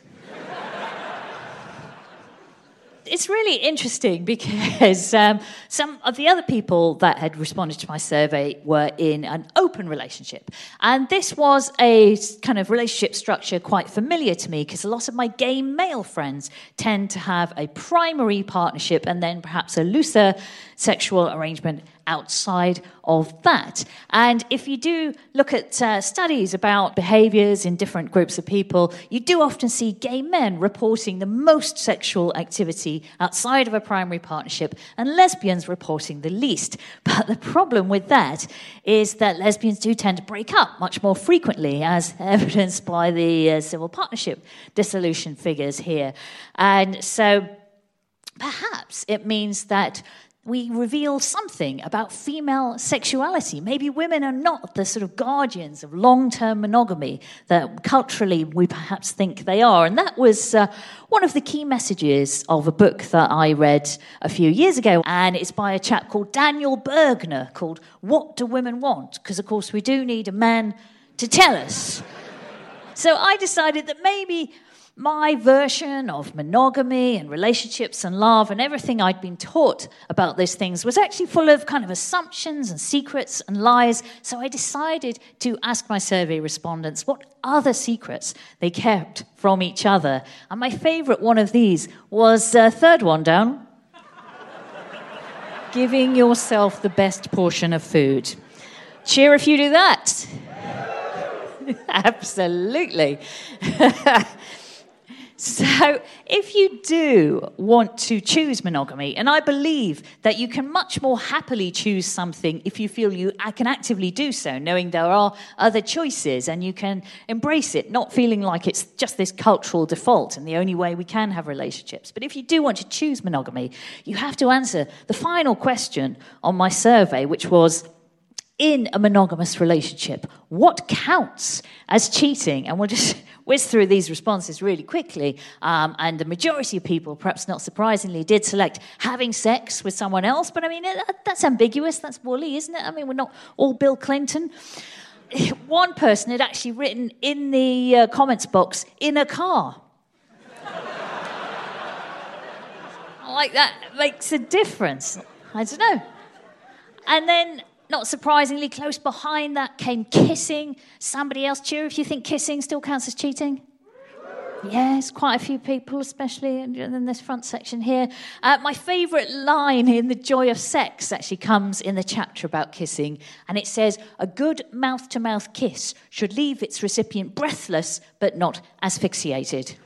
It's really interesting because um, some of the other people that had responded to my survey were in an open relationship. And this was a kind of relationship structure quite familiar to me because a lot of my gay male friends tend to have a primary partnership and then perhaps a looser sexual arrangement outside of that. And if you do look at uh, studies about behaviours in different groups of people, you do often see gay men reporting the most sexual activity outside of a primary partnership and lesbians reporting the least. But the problem with that is that lesbians do tend to break up much more frequently, as evidenced by the uh, civil partnership dissolution figures here. And so perhaps it means that we reveal something about female sexuality. Maybe women are not the sort of guardians of long-term monogamy that culturally we perhaps think they are. And that was uh, one of the key messages of a book that I read a few years ago. And it's by a chap called Daniel Bergner, called What Do Women Want? Because, of course, we do need a man to tell us. So I decided that maybe my version of monogamy and relationships and love and everything I'd been taught about those things was actually full of kind of assumptions and secrets and lies. So I decided to ask my survey respondents what other secrets they kept from each other. And my favourite one of these was the uh, third one down. Giving yourself the best portion of food. Cheer if you do that. Absolutely. So if you do want to choose monogamy, and I believe that you can much more happily choose something if you feel you can actively do so, knowing there are other choices, and you can embrace it, not feeling like it's just this cultural default and the only way we can have relationships. But if you do want to choose monogamy, you have to answer the final question on my survey, which was, in a monogamous relationship, what counts as cheating? And we'll just whiz through these responses really quickly. Um, and the majority of people, perhaps not surprisingly, did select having sex with someone else. But I mean, that's ambiguous. That's woolly, isn't it? I mean, we're not all Bill Clinton. One person had actually written in the uh, comments box, in a car. Like, that makes a difference. I don't know. And then, not surprisingly, close behind that came kissing. Somebody else, cheer if you think kissing still counts as cheating. Yes, quite a few people, especially in this front section here. Uh, my favourite line in The Joy of Sex actually comes in the chapter about kissing, and it says, a good mouth-to-mouth kiss should leave its recipient breathless but not asphyxiated.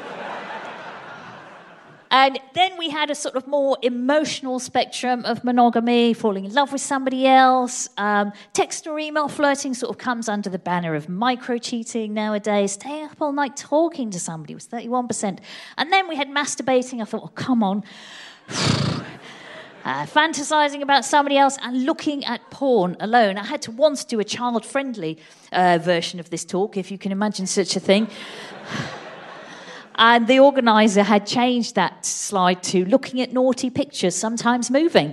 And then we had a sort of more emotional spectrum of monogamy, falling in love with somebody else. Um, text or email flirting sort of comes under the banner of micro-cheating nowadays. Staying up all night talking to somebody was thirty-one percent. And then we had masturbating. I thought, oh, come on. Uh, fantasizing about somebody else and looking at porn alone. I had to once do a child-friendly uh, version of this talk, if you can imagine such a thing. And the organiser had changed that slide to looking at naughty pictures, sometimes moving.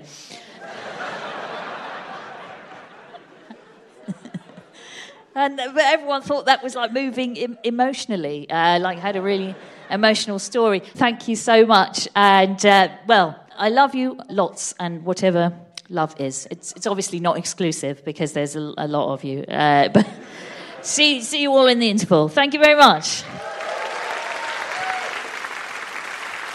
And but everyone thought that was like moving em- emotionally, uh, like had a really emotional story. Thank you so much. And, uh, well, I love you lots, and whatever love is. It's, it's obviously not exclusive because there's a, a lot of you. Uh, but see, see you all in the interval. Thank you very much.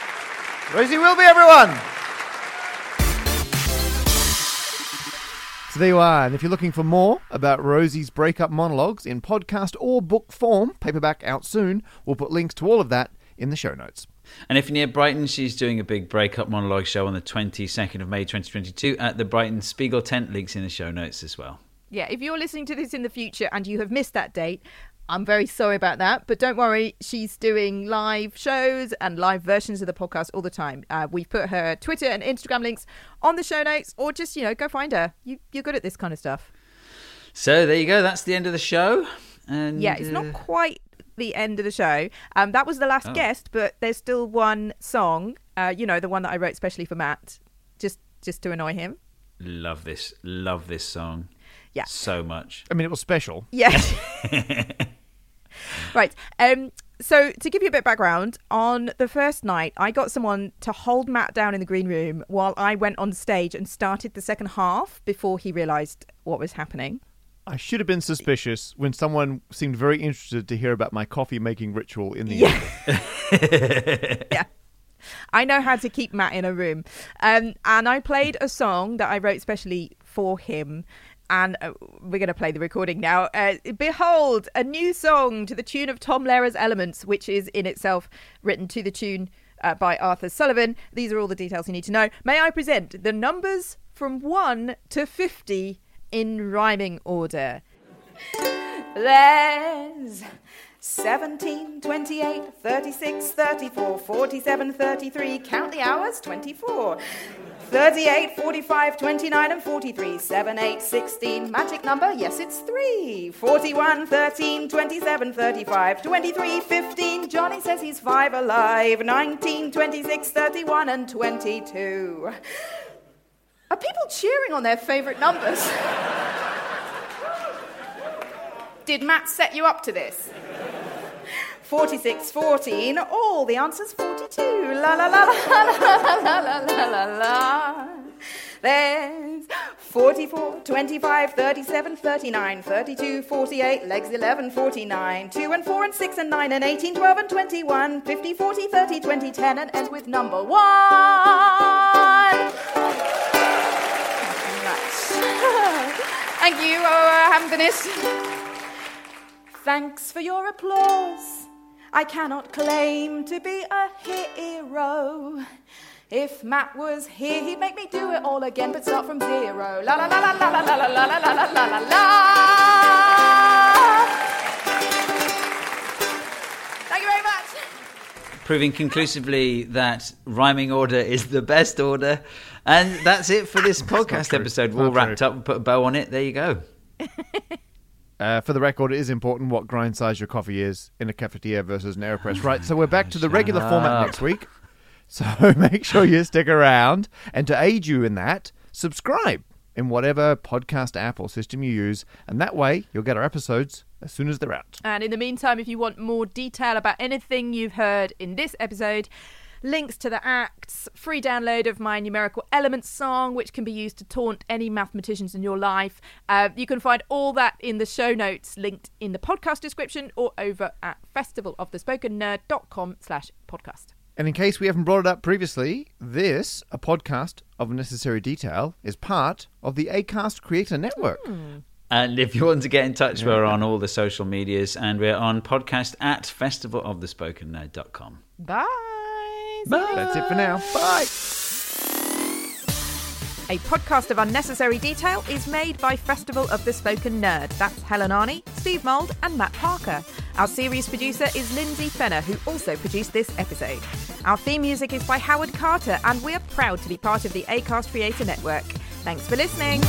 Rosie Wilby, everyone.
So there you are. And if you're looking for more about Rosie's breakup monologues in podcast or book form, paperback out soon, we'll put links to all of that in the show notes.
And if you're near Brighton, she's doing a big breakup monologue show on the twenty-second of May twenty twenty-two at the Brighton Spiegel tent. Links in the show notes as well.
Yeah, if you're listening to this in the future and you have missed that date, I'm very sorry about that. But don't worry, she's doing live shows and live versions of the podcast all the time. Uh, we've put her Twitter and Instagram links on the show notes, or just, you know, go find her. You, you're good at this kind of stuff.
So there you go. That's the end of the show. And
yeah, it's
uh...
not quite the end of the show. Um, that was the last
oh.
guest, but there's still one song, uh, you know, the one that I wrote specially for Matt, just just to annoy him.
Love this. Love this song.
Yeah.
So much.
I mean, it was special.
Yeah. Right. Um, so to give you a bit of background, on the first night, I got someone to hold Matt down in the green room while I went on stage and started the second half before he realised what was happening.
I should have been suspicious when someone seemed very interested to hear about my coffee-making ritual in the
Yeah.
end.
Yeah. I know how to keep Matt in a room. Um, and I played a song that I wrote specially for him. And uh, we're going to play the recording now. Uh, behold, a new song to the tune of Tom Lehrer's Elements, which is in itself written to the tune uh, by Arthur Sullivan. These are all the details you need to know. May I present the numbers from one to fifty in rhyming order. There's seventeen, twenty-eight, thirty-six, thirty-four, forty-seven, thirty-three. Count the hours, twenty-four. thirty-eight, forty-five, twenty-nine and forty-three. seven, eight, sixteen. Magic number, yes, it's three. forty-one, thirteen, twenty-seven, thirty-five, twenty-three, fifteen. Johnny says he's five alive. nineteen, twenty-six, thirty-one and twenty-two. Are people cheering on their favourite numbers? Did Matt set you up to this? forty-six, fourteen, all the answers forty-two. La la la la la la la la la la. There's forty-four, twenty-five, thirty-seven, thirty-nine, thirty-two, forty-eight, legs eleven, forty-nine, two and four and six and nine and eighteen, twelve and twenty-one, fifty, forty, thirty, twenty, ten and ends with number one. Nice. Thank you, oh, I haven't finished. Thanks for your applause. I cannot claim to be a hero. If Matt was here, he'd make me do it all again, but start from zero. La la la la la la la la la la la la la la. Thank you very much.
Proving conclusively that rhyming order is the best order. And that's it for this podcast episode. We're all wrapped up and put a bow on it. There you go.
Uh, for the record, it is important what grind size your coffee is in a cafetiere versus an AeroPress. Right, so we're back to the regular format next week. So make sure you stick around. And to aid you in that, subscribe in whatever podcast app or system you use. And that way, you'll get our episodes as soon as they're out.
And in the meantime, if you want more detail about anything you've heard in this episode, links to the acts, free download of my Numerical Elements song, which can be used to taunt any mathematicians in your life. Uh, you can find all that in the show notes linked in the podcast description or over at festivalofthespokennerd.com slash podcast.
And in case we haven't brought it up previously, this, a podcast of Necessary Detail, is part of the Acast Creator Network.
Mm.
And if you want to get in touch, we're on all the social medias and we're on podcast at festival of the spoken nerd dot com.
Bye.
Bye. That's it for now. Bye.
A podcast of Unnecessary Detail is made by Festival of the Spoken Nerd. That's Helen Arney, Steve Mould and Matt Parker. Our series producer is Lindsay Fenner, who also produced this episode. Our theme music is by Howard Carter, and we are proud to be part of the Acast Creator Network. Thanks for listening.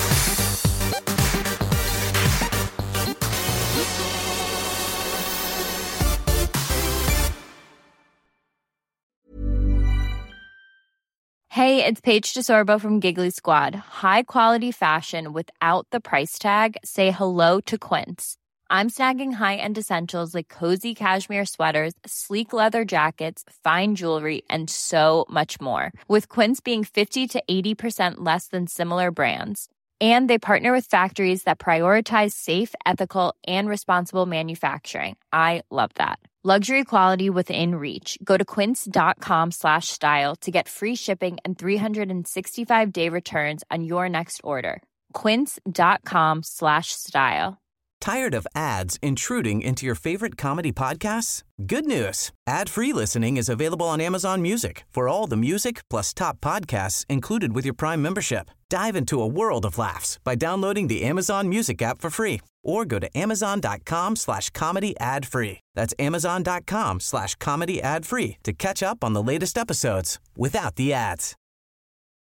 Hey, it's Paige DeSorbo from Giggly Squad. High quality fashion without the price tag. Say hello to Quince. I'm snagging high-end essentials like cozy cashmere sweaters, sleek leather jackets, fine jewelry, and so much more. With Quince being fifty to eighty percent less than similar brands. And they partner with factories that prioritize safe, ethical, and responsible manufacturing. I love that. Luxury quality within reach. Go to quince.com slash style to get free shipping and three sixty-five day returns on your next order. quince.com slash style.
Tired of ads intruding into your favorite comedy podcasts? Good news. Ad-free listening is available on Amazon Music for all the music plus top podcasts included with your Prime membership. Dive into a world of laughs by downloading the Amazon Music app for free or go to amazon.com slash comedy ad free. That's amazon.com slash comedy ad free to catch up on the latest episodes without the ads.